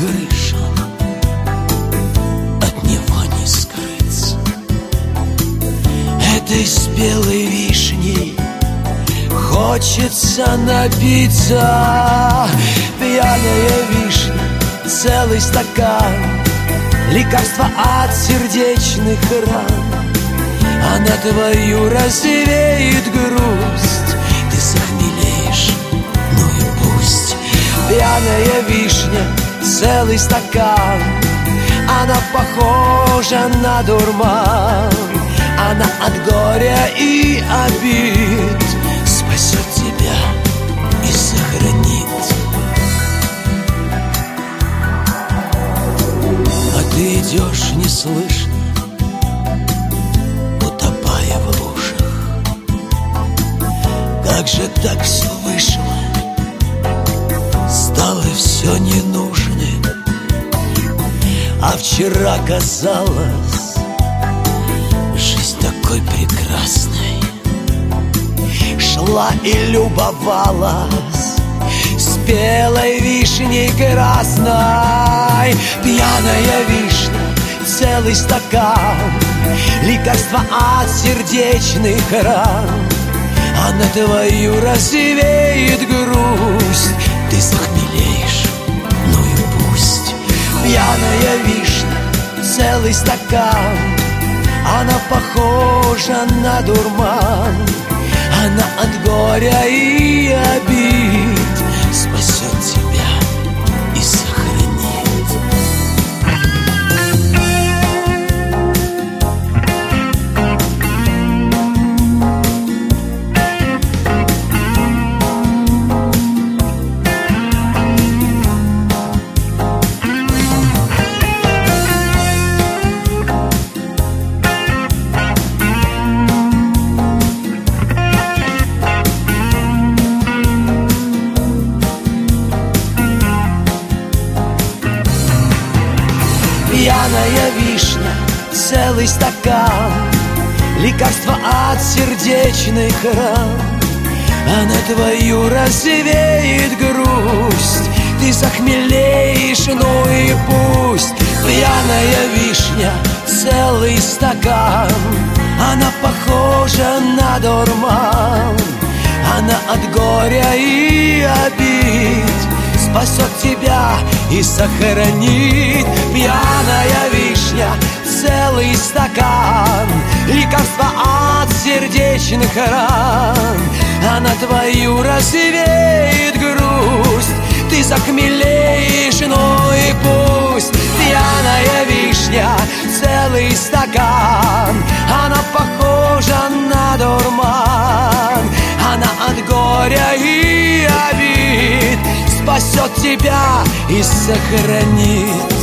крышу, от него не скрыться. Этой спелой вишней хочется напиться. Пьяная вишня, целый стакан, лекарство от сердечных ран. Она твою развеет грусть, ты захмелеешь, ну и пусть. Пьяная вишня, целый стакан, она похожа на дурман. Она от горя и обид спасет тебя и сохранит. А ты идешь неслышно, утопая в лужах. Как же так все вышло? Стало все ненужным. А вчера казалось, жизнь такой прекрасной. Шла и любовалась спелой вишней красной. Пьяная вишня, целый стакан, лекарство от сердечных ран. Она твою развеет грусть, ты захмелеешь, ну и пусть. Пьяная вишня, целый стакан, она похожа на дурман. Она от горя и обид спасет тебя и сохранит. Пьяная вишня, целый стакан, лекарство от сердечных ран. Она твою развеет грусть, ты захмелеешь, ну и пусть. Пьяная вишня, целый стакан, она похожа на дурман. Она от горя и обид спасет тебя и сохранит. Пьяная вишня, целый стакан, лекарство от сердечных ран. Она твою развеет грусть, ты захмелеешь, ну и пусть. Пьяная вишня, целый стакан, она похожа на дурман. Она от горя и обид спасет тебя и сохранит.